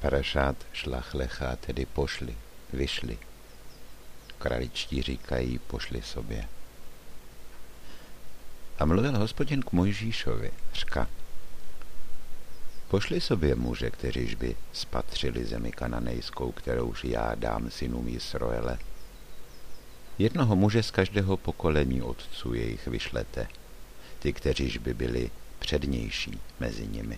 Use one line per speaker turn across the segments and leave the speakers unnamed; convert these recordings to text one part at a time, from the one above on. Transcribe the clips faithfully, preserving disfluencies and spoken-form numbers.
Parašát šlach lecha, tedy pošli, vyšli. Kraličtí říkají, pošli sobě. A mluvil Hospodin k Mojžíšovi, řka: Pošli sobě muže, kteříž by spatřili zemi kananejskou, kterouž já dám synům Jisroele. Jednoho muže z každého pokolení otců jejich vyšlete, ty, kteříž by byli přednější mezi nimi.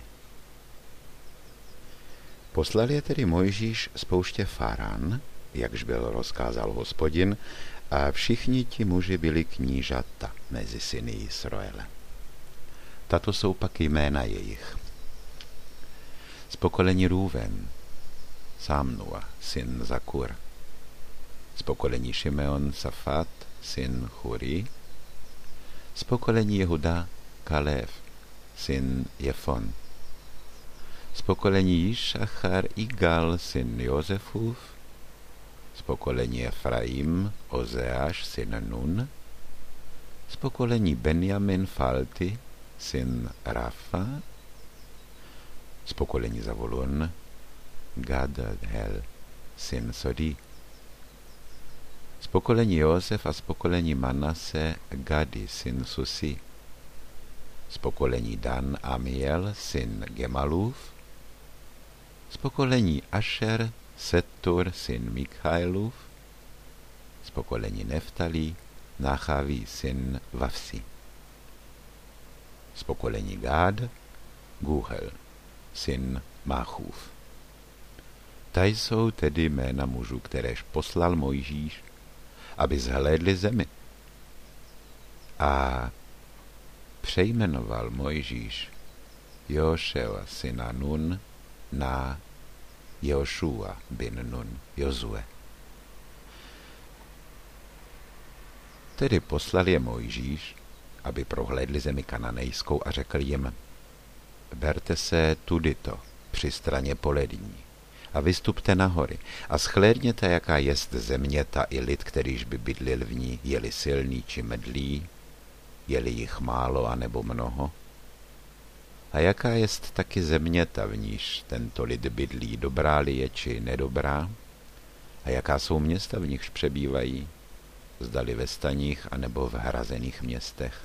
Poslal je tedy Mojžíš z pouště Farán, jakž byl rozkázal Hospodin, a všichni ti muži byli knížata mezi syny Jisroele. Tato jsou pak jména jejich. Z pokolení Rúven, Sámnua, syn Zakur. Z pokolení Šimeon, Safat, syn Churi. Z pokolení Jehuda, Kalev, syn Jefon. Z pokolení Jišachar, Igal, syn Josefův. Z pokolení Efraim, Ozeáš, syn Nun. Z pokolení Benjamin, Falti, syn Rafa. Z pokolení Zavulun, Gadhel, syn Sodi. Z pokolení Josef a z pokolení Manase, Gadi, syn Susi. Z pokolení Dan, Amiel, syn Gemalův. Z pokolení Ašer, Setur, syn Mikhailův. Z pokolení Neftalí, Nachaví, syn Vavsi. Z pokolení Gád, Guhel, syn Máchův. Ta jsou tedy jména mužů, kteréž poslal Mojžíš, aby zhlédli zemi. A přejmenoval Mojžíš Jošua syna Nun na Jošua bin Nun, Jozue. Tedy poslal je Mojžíš, aby prohlédli zemi kananejskou, a řekl jim: Berte se tudyto, při straně polední, a vystupte na hory a shlédněte, jaká jest země ta i lid, kterýž by bydlil v ní, jeli silný či medlý, jeli jich málo a nebo mnoho. A jaká jest taky země ta, v níž tento lid bydlí, dobrá-li je či nedobrá? A jaká jsou města, v nichž přebývají, zdali ve staních a nebo v hrazených městech?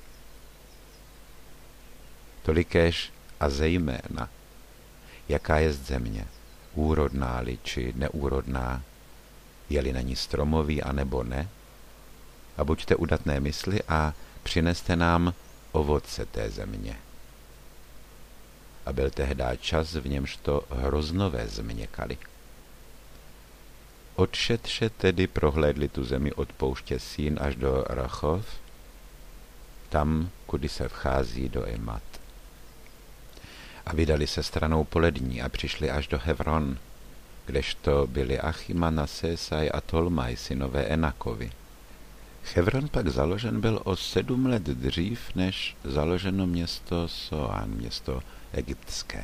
Tolikéž a zejména, jaká jest země, úrodná-li či neúrodná, je-li na ní stromový a nebo ne? A buďte udatné mysli a přineste nám ovoce té země. A byl tehdá čas, v němž to hroznové změkali. Odšetře tedy prohlédli tu zemi od pouště Sín až do Rachov, tam, kudy se vchází do Emat. A vydali se stranou polední a přišli až do Hevron, kdežto byli Achimana, Sésaj a Tolmaj, synové Enakovi. Hevron pak založen byl o sedm let dřív, než založeno město Soán, město egyptské.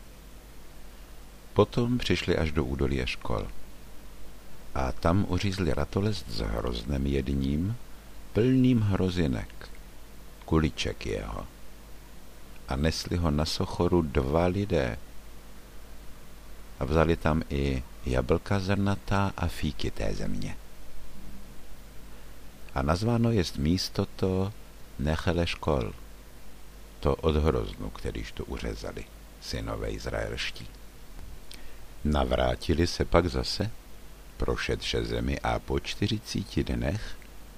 Potom přišli až do údolí Eškol. A tam uřízli ratolest s hroznem jedním, plným hrozinek, kuliček jeho. A nesli ho na sochoru dva lidé. A vzali tam i jablka zrnatá a fíky té země. A nazváno jest místo to Nechel Eškol, to od hroznu, kterýž to uřezali synové izraelští. Navrátili se pak zase, prošedše zemi, a po čtyřicíti dnech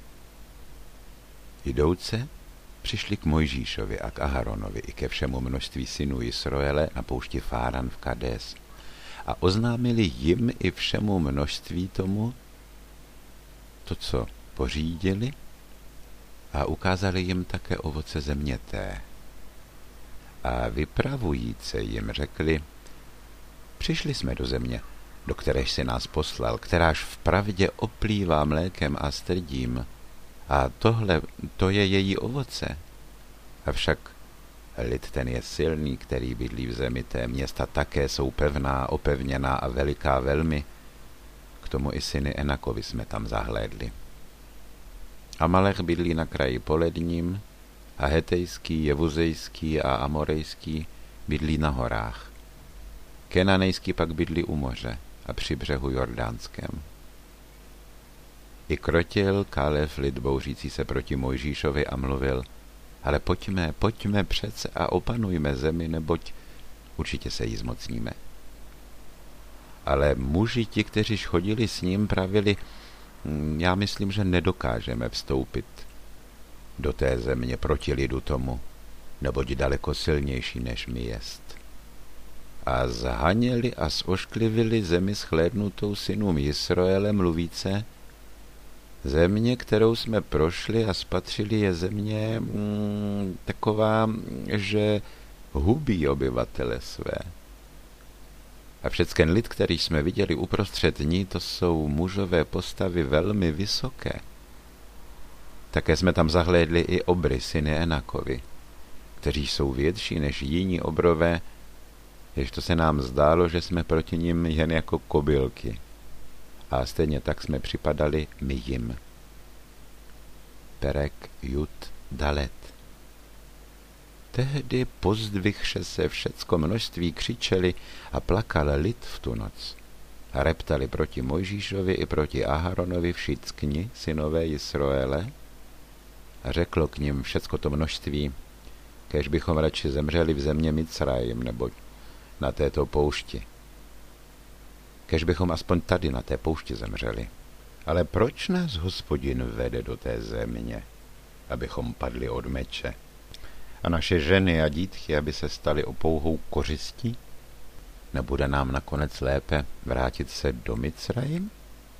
jdouce přišli k Mojžíšovi a k Aharonovi i ke všemu množství synů Jisroele na poušti Fáran v Kades a oznámili jim i všemu množství tomu to, co pořídili, a ukázali jim také ovoce země té. A vypravujíce jim řekli: Přišli jsme do země, do kteréž si nás poslal, kteráž vpravdě oplývá mlékem a strdím, a tohle, to je její ovoce. Avšak lid ten je silný, který bydlí v zemi té, města také jsou pevná, opevněná a veliká velmi. K tomu i syny Enakovi jsme tam zahlédli. Amalek bydlí na kraji poledním a hetejský, jebuzejský a amorejský bydlí na horách. Kenanejský pak bydlí u moře a při břehu Jordánském. I krotil Kálev lid bouřící se proti Mojžíšovi a mluvil: ale pojďme, pojďme přece a opanujme zemi, neboť určitě se jí zmocníme. Ale muži ti, kteří chodili s ním, pravili: já myslím, že nedokážeme vstoupit do té země proti lidu tomu, neboť daleko silnější než my jest. A zhaněli a zošklivili zemi shlédnutou synům Jisroele, mluvíce: země, kterou jsme prošli a spatřili, je země mm, taková, že hubí obyvatele své. A všecken lid, který jsme viděli uprostřed ní, to jsou mužové postavy velmi vysoké. Také jsme tam zahlédli i obry, syny Enakovi, kteří jsou větší než jiní obrové, jež to se nám zdálo, že jsme proti nim jen jako kobylky. A stejně tak jsme připadali my jim. Perek Jud Dalet. Tehdy pozdvihše se všecko množství křičeli a plakal lid v tu noc. A reptali proti Mojžíšovi i proti Aharonovi všickni, synové Jisroele. A řeklo k nim všecko to množství: kéž bychom radši zemřeli v země Micrajim, neboť na této poušti. Kéž bychom aspoň tady na té poušti zemřeli. Ale proč nás Hospodin vede do té země, abychom padli od meče? A naše ženy a dítky, aby se staly opouhou kořistí? Nebude nám nakonec lépe vrátit se do Micrajim?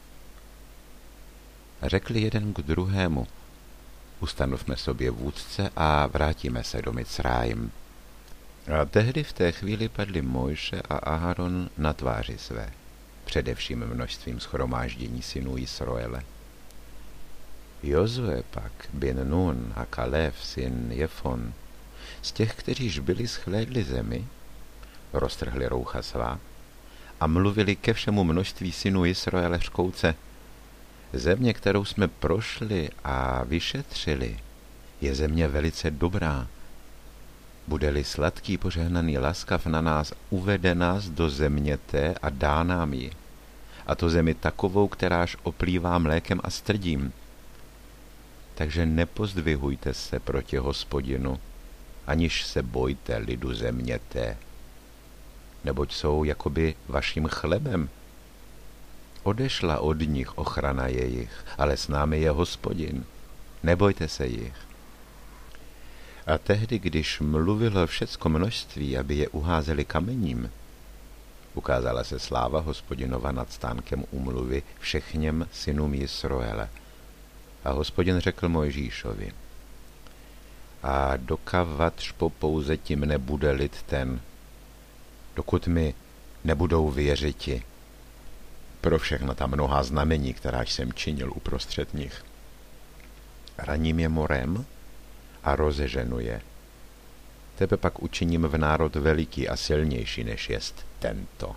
A řekli jeden k druhému: ustanovme sobě vůdce a vrátíme se do Micrajim. A tehdy v té chvíli padli Mojše a Aharon na tváři své, především množstvím shromáždění synů Jisroele. Jozue pak, bin Nun a Kalev, syn Jefon, z těch, kteříž byli shlédli zemi, roztrhli roucha svá a mluvili ke všemu množství synů Jisroele škouce: země, kterou jsme prošli a vyšetřili, je země velice dobrá. Bude-li sladký požehnaný laskav na nás, uvede nás do země té a dá nám ji. A to zemi takovou, kteráž oplývá mlékem a strdím. Takže nepozdvihujte se proti Hospodinu, aniž se bojte lidu země té, neboť jsou jakoby vaším chlebem. Odešla od nich ochrana jejich, ale s námi je Hospodin. Nebojte se jich. A tehdy, když mluvilo všecko množství, aby je uházeli kamením, ukázala se sláva Hospodinova nad stánkem úmluvy všechněm synům Jisroele. A Hospodin řekl Mojžíšovi: a dokavat pouze tím nebude lid ten, dokud mi nebudou věřiti pro všechna ta mnohá znamení, kteráž jsem činil uprostřed nich. Raním je morem a rozeženu je. Tebe pak učiním v národ veliký a silnější, než jest tento.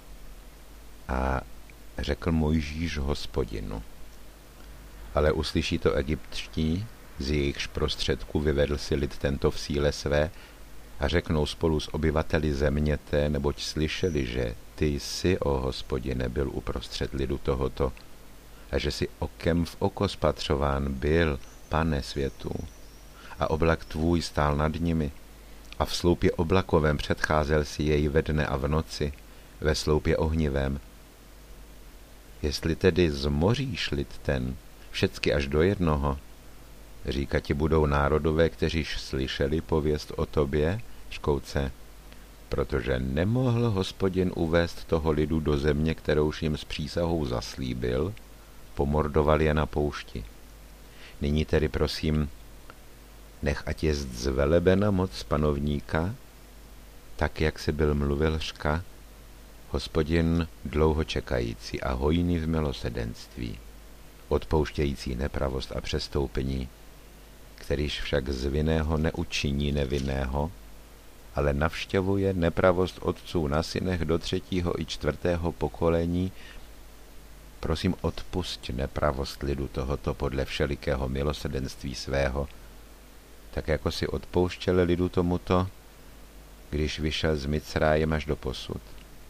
A řekl Mojžíš Hospodinu: ale uslyší to egyptští, z jejichž prostředků vyvedl si lid tento v síle své, a řeknou spolu s obyvateli země té, neboť slyšeli, že ty jsi, o Hospodine, byl uprostřed lidu tohoto, a že si okem v oko spatřován byl, Pane světů, a oblak tvůj stál nad nimi, a v sloupě oblakovém předcházel si jej ve dne a v noci, ve sloupě ohnivém. Jestli tedy zmoříš lid ten, všecky až do jednoho, říkat ti budou národové, kteříž slyšeli pověst o tobě, škouce, protože nemohl Hospodin uvést toho lidu do země, kterouž jim s přísahou zaslíbil, pomordoval je na poušti. Nyní tedy prosím, nech ať je zvelebena moc panovníka, tak jak si byl mluvil řka, Hospodin dlouho čekající a hojný v milosedenství, odpouštějící nepravost a přestoupení, kterýž však z vinného neučiní nevinného, ale navštěvuje nepravost otců na synech do třetího i čtvrtého pokolení. Prosím, odpusť nepravost lidu tohoto podle všelikého milosedenství svého, tak jako si odpouštěl lidu tomuto, když vyšel z Micrájem až do posud.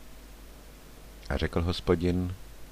A řekl Hospodin: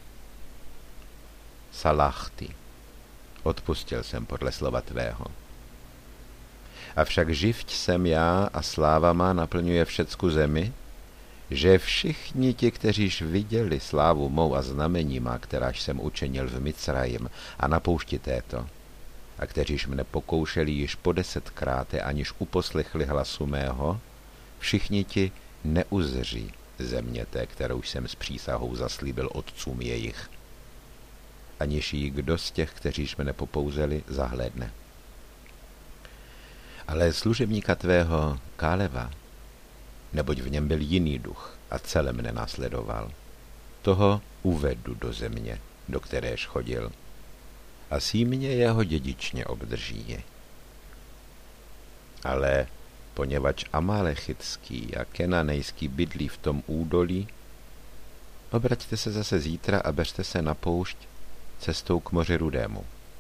Salachti, odpustil jsem podle slova tvého. Avšak živť jsem já a sláva má naplňuje všecku zemi, že všichni ti, kteříž viděli slávu mou a znamení má, kteráž jsem učinil v Micrajim a na poušti této, a kteříž mne pokoušeli již po desetkráte, aniž uposlechli hlasu mého, všichni ti neuzří země té, kterou jsem s přísahou zaslíbil otcům jejich, aniž jí kdo z těch, kteříž mne popouzeli, zahlédne. Ale služebníka tvého Káleva, neboť v něm byl jiný duch a celé mne následoval, toho uvedu do země, do kteréž chodil, a símě jeho dědičně obdrží. Ale poněvadž Amalechitský a Kenanejský bydlí v tom údolí, obraťte se zase zítra a beřte se na poušť cestou k moři Rudému.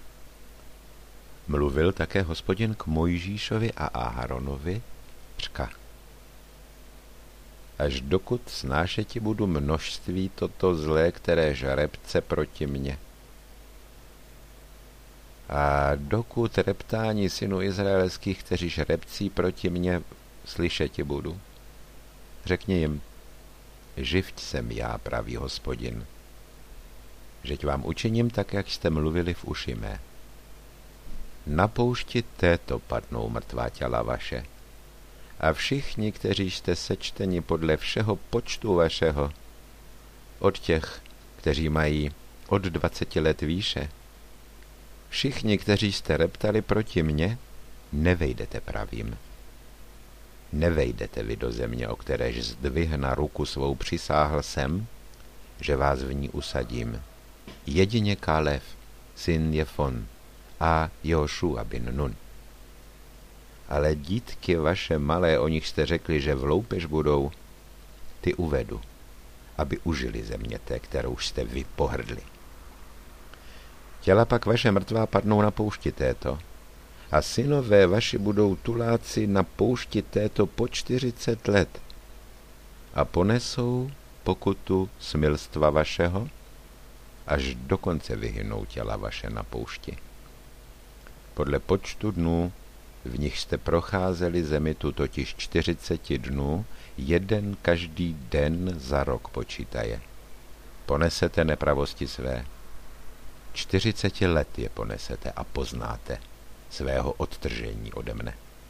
Mluvil také Hospodin k Mojžíšovi a Aharonovi, řka: Až dokud snášeti budu množství toto zlé, které žrebce proti mně. A dokud reptání synů izraelských, kteří žrebcí proti mně, slyšeti budu. Řekni jim: živť jsem já, pravý Hospodin, žeť vám učiním tak, jak jste mluvili v uši mé. Na poušti této padnou mrtvá těla vaše, a všichni, kteří jste sečteni podle všeho počtu vašeho, od těch, kteří mají od dvaceti let výše, všichni, kteří jste reptali proti mně, nevejdete pravým. Nevejdete vy do země, o kteréž zdvihna ruku svou přisáhl jsem, že vás v ní usadím. Jedině Kálev, syn Jefon, a Jošua bin Nun. Ale dítky vaše malé, o nich jste řekli, že v loupež budou, ty uvedu, aby užili země té, kterou jste vy pohrdli. Těla pak vaše mrtvá padnou na poušti této, a synové vaši budou tuláci na poušti této po čtyřicet let a ponesou pokutu smilstva vašeho, až dokonce vyhynou těla vaše na poušti. Podle počtu dnů, v nich jste procházeli zemi tu, totiž čtyřiceti dnů, jeden každý den za rok počítaje. Ponesete nepravosti své. Čtyřiceti let je ponesete a poznáte svého odtržení ode mne.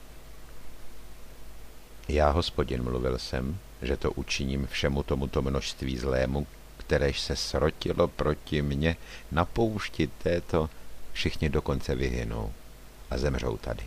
Já, Hospodin, mluvil jsem, že to učiním všemu tomuto množství zlému, kteréž se srotilo proti mně na poušti této, všichni dokonce vyhynou a zemřou tady.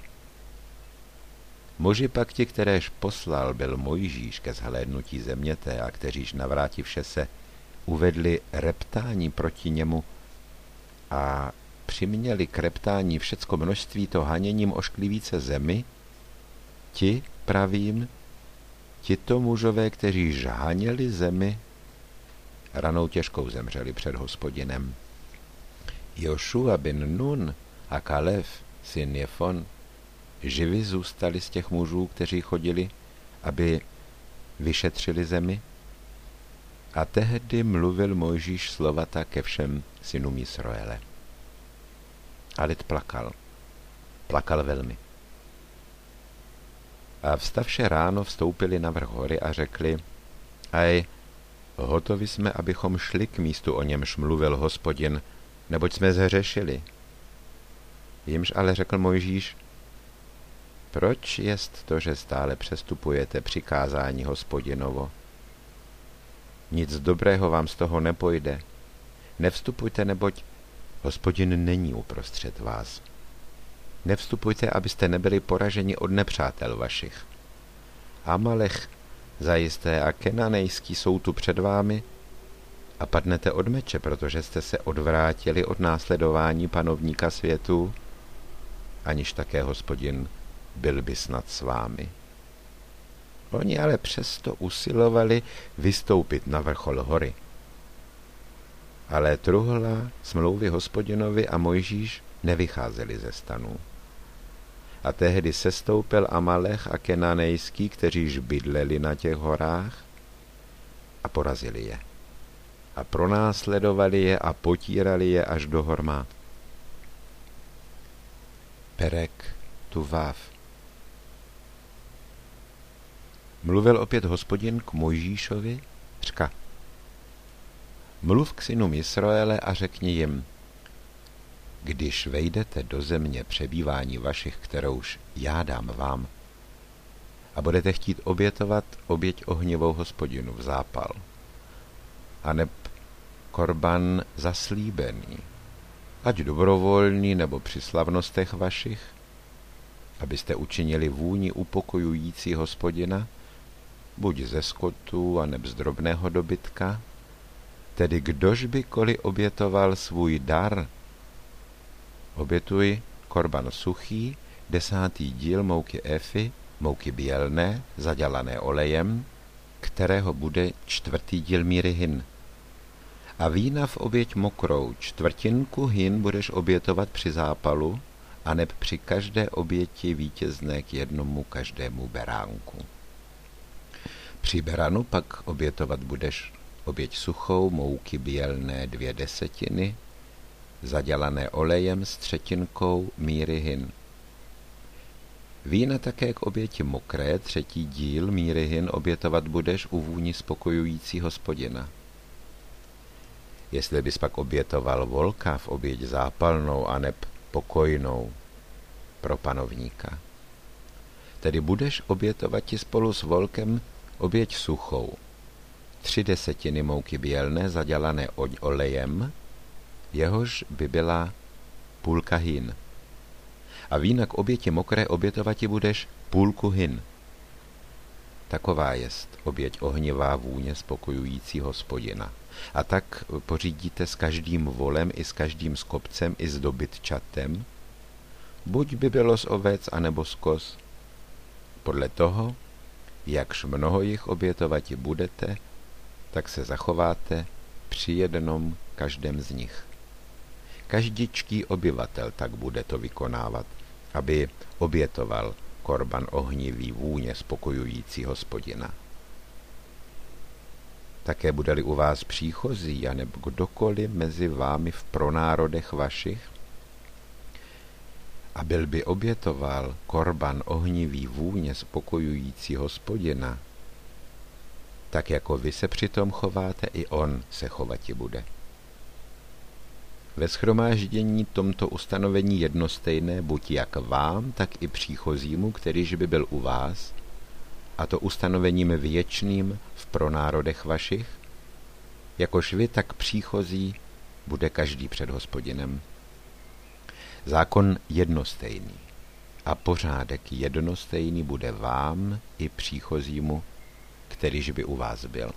Muži pak ti, kteréž poslal byl Mojžíš ke zhlédnutí země té a kteříž navrátivše se uvedli reptání proti němu a přiměli k reptání všecko množství to haněním ošklivíce zemi, ti, pravím, tito mužové, kteří žhaněli zemi, ranou těžkou zemřeli před Hospodinem. Jošua bin Nun a Kalev, syn Jefon, živi zůstali z těch mužů, kteří chodili, aby vyšetřili zemi. A tehdy mluvil Mojžíš slovata ke všem synům Jisroele. A lid plakal. Plakal velmi. A vstavše ráno vstoupili na vrch hory a řekli: Aj, hotovi jsme, abychom šli k místu, o němž mluvil Hospodin, neboť jsme zhřešili. Jimž ale řekl Mojžíš: Proč jest to, že stále přestupujete přikázání Hospodinovo? Nic dobrého vám z toho nepojde. Nevstupujte, neboť Hospodin není uprostřed vás. Nevstupujte, abyste nebyli poraženi od nepřátel vašich. Amalech zajisté a Kenanejský jsou tu před vámi a padnete od meče, protože jste se odvrátili od následování panovníka světu, aniž také Hospodin byl by snad s vámi. Oni ale přesto usilovali vystoupit na vrchol hory. Ale truhla smlouvy Hospodinovi a Mojžíš nevycházeli ze stanů. A tehdy sestoupil Amalech a Kenanejský, kteříž bydleli na těch horách, a porazili je. a pronásledovali je a potírali je až do hormát. Perek Tuvav. Mluvil opět Hospodin k Mojžíšovi, řka: Mluv k synům Israele a řekni jim: Když vejdete do země přebývání vašich, kterouž já dám vám, a budete chtít obětovat oběť ohnivou Hospodinu v zápal, aneb korban zaslíbený, ať dobrovolný nebo při slavnostech vašich, abyste učinili vůni upokojující Hospodina, buď ze skotu, aneb z drobného dobytka, tedy kdož bykoli obětoval svůj dar, obětuj korban suchý, desátý díl mouky efy, mouky bělné, zadělané olejem, kterého bude čtvrtý díl míry hin. A vína v oběť mokrou, čtvrtinku hin budeš obětovat při zápalu, aneb při každé oběti vítězné k jednomu každému beránku. Při beranu pak obětovat budeš oběť suchou, mouky bělné dvě desetiny, zadělané olejem s třetinkou míry hin. Vína také k oběti mokré, třetí díl míry hin obětovat budeš u vůni spokojující Hospodina. Jestli bys pak obětoval volka v oběť zápalnou aneb pokojnou pro panovníka, tedy budeš obětovat ti spolu s volkem oběť suchou, tři desetiny mouky bělné zadělané olejem, jehož by byla půlka hin. A vína k oběti mokré obětovati budeš půlku hin. Taková jest oběť ohnivá vůně spokojující Hospodina. A tak pořídíte s každým volem i s každým skopcem i s dobytčatem, buď by bylo z ovec anebo z koz, podle toho, jakž mnoho jich obětovati budete, tak se zachováte při jednom každém z nich. Každičký obyvatel tak bude to vykonávat, aby obětoval korban ohnivý vůně spokojující Hospodina. Také bude-li u vás příchozí, anebo kdokoliv mezi vámi v pronárodech vašich, a byl by obětoval korban ohnivý vůně spokojující Hospodina, tak jako vy se přitom chováte, i on se chovati bude. Ve shromáždění tomto ustanovení jednostejné buď jak vám, tak i příchozímu, kterýž by byl u vás, a to ustanovením věčným v pronárodech vašich, jakož vy, tak příchozí bude každý před Hospodinem. Zákon jednostejný a pořádek jednostejný bude vám i příchozímu, kterýž by u vás byl.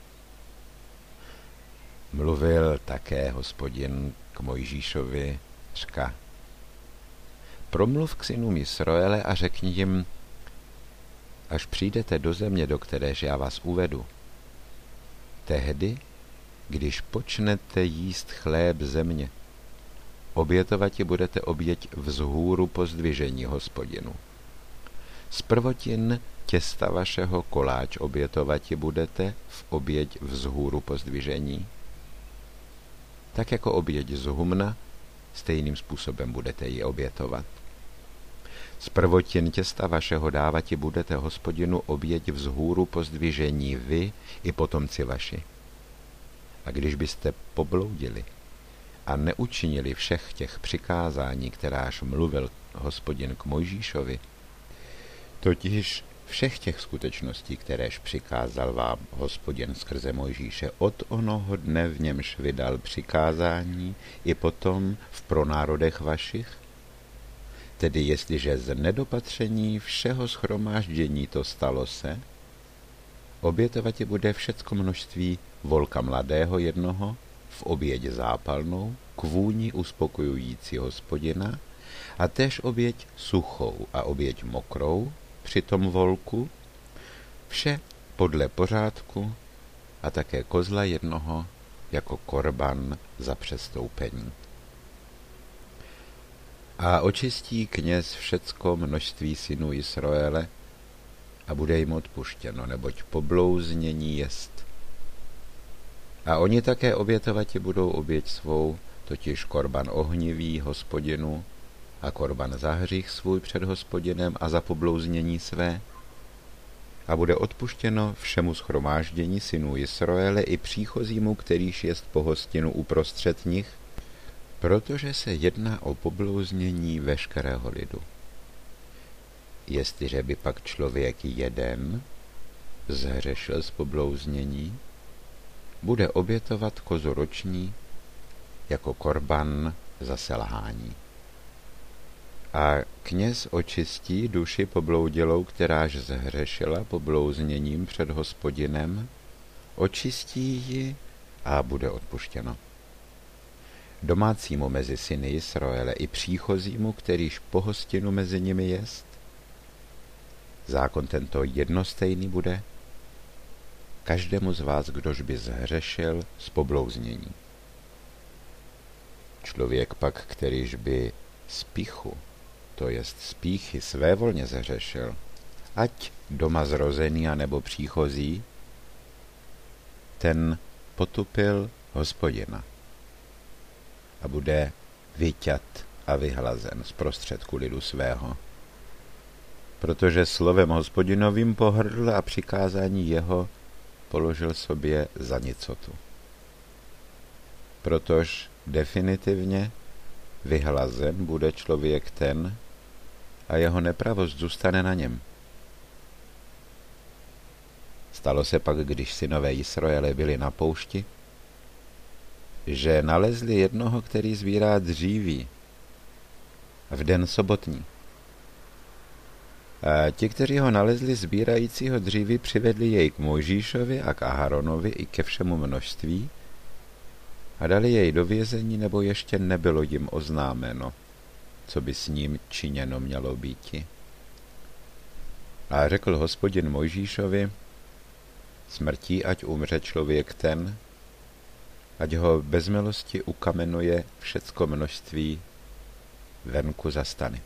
Mluvil také Hospodin k Mojžíšovi, řka: Promluv k synům Israele a řekni jim: Až přijdete do země, do kteréž já vás uvedu, tehdy, když počnete jíst chléb země, obětovati budete oběť vzhůru pozdvižení Hospodinu. Z prvotin těsta vašeho koláč obětovati budete v oběť vzhůru pozdvižení. Tak jako oběť z humna, stejným způsobem budete ji obětovat. Z prvotin těsta vašeho dávati budete Hospodinu oběť vzhůru pozdvižení vy i potomci vaši. A když byste pobloudili a neučinili všech těch přikázání, kteráž mluvil Hospodin k Mojžíšovi, totiž všech těch skutečností, kteréž přikázal vám Hospodin skrze Mojžíše od onoho dne, v němž vydal přikázání, i potom v pronárodech vašich, tedy jestliže z nedopatření všeho shromáždění to stalo se, obětovati bude všecko množství volka mladého jednoho v oběť zápalnou, k vůni uspokojující Hospodina, a též oběť suchou a oběť mokrou při tom volku, vše podle pořádku, a také kozla jednoho jako korban za přestoupení. A očistí kněz všecko množství synů Israele a bude jim odpuštěno, neboť poblouznění jest. A oni také obětovati budou oběť svou, totiž korban ohnivý Hospodinu a korban za hřích svůj před Hospodinem a za poblouznění své. A bude odpuštěno všemu shromáždění synů Jisroele i příchozímu, kterýž jest po hostinu uprostřed nich, protože se jedná o poblouznění veškerého lidu. Jestliže by pak člověk jeden zhřešil z poblouznění, bude obětovat kozu roční jako korban za selhání. A kněz očistí duši pobloudělou, kteráž zhřešila poblouzněním před Hospodinem, očistí ji a bude odpuštěno. Domácímu mezi syny Jisroele i příchozímu, kterýž po hostinu mezi nimi jest, zákon tento jednostejný bude každému z vás, kdož by zhřešil z poblouznění. Člověk pak, kterýž by z pichu, to jest z pýchy, svévolně zhřešil, ať doma zrozený a nebo příchozí, ten potupil Hospodina a bude vyťat a vyhlazen z prostředku lidu svého, protože slovem Hospodinovým pohrdl a přikázání jeho položil sobě za nicotu. Protož definitivně vyhlazen bude člověk ten a jeho nepravost zůstane na něm. Stalo se pak, když synové Jisroele byli na poušti, že nalezli jednoho, který sbírá dříví v den sobotní. A ti, kteří ho nalezli sbírajícího dříví, přivedli jej k Mojžíšovi a k Aharonovi i ke všemu množství a dali jej do vězení, nebo ještě nebylo jim oznámeno, co by s ním činěno mělo býti. A řekl Hospodin Mojžíšovi, smrtí ať umře člověk ten, ať ho bez milosti ukamenuje všecko množství venku za stany.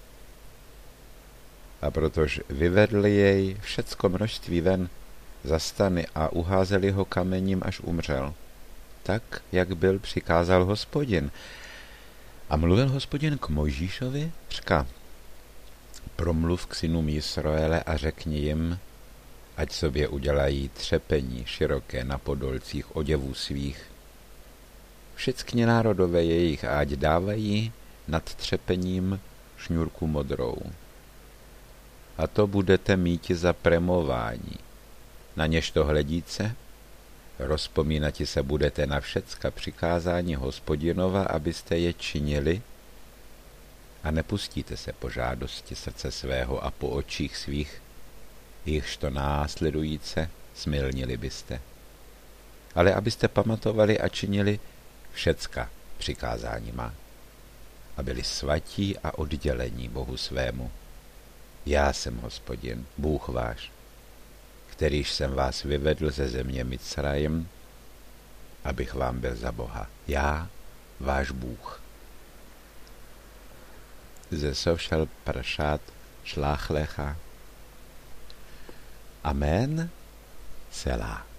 A protože vyvedli jej všecko množství ven za stany a uházeli ho kamením, až umřel, tak, jak byl přikázal Hospodin. A mluvil Hospodin k Mojžíšovi, říká, promluv k synům Jisroele a řekni jim, ať sobě udělají třepení široké na podolcích oděvů svých. Všichni národové jejich ať dávají nad třepením šňůrku modrou. A to budete míti za premování. Na něž to hledíce, rozpomínati se budete na všecka přikázání Hospodinova, abyste je činili, a nepustíte se po žádosti srdce svého a po očích svých, jichž to následujíce smilnili byste. Ale abyste pamatovali a činili všecka přikázání má, a byli svatí a oddělení Bohu svému. Já jsem Hospodin, Bůh váš, kterýž jsem vás vyvedl ze země Micrajim, abych vám byl za Boha. Já, váš Bůh. Ze Sovšel Paršát Šlach Lecha. Amen. Selah.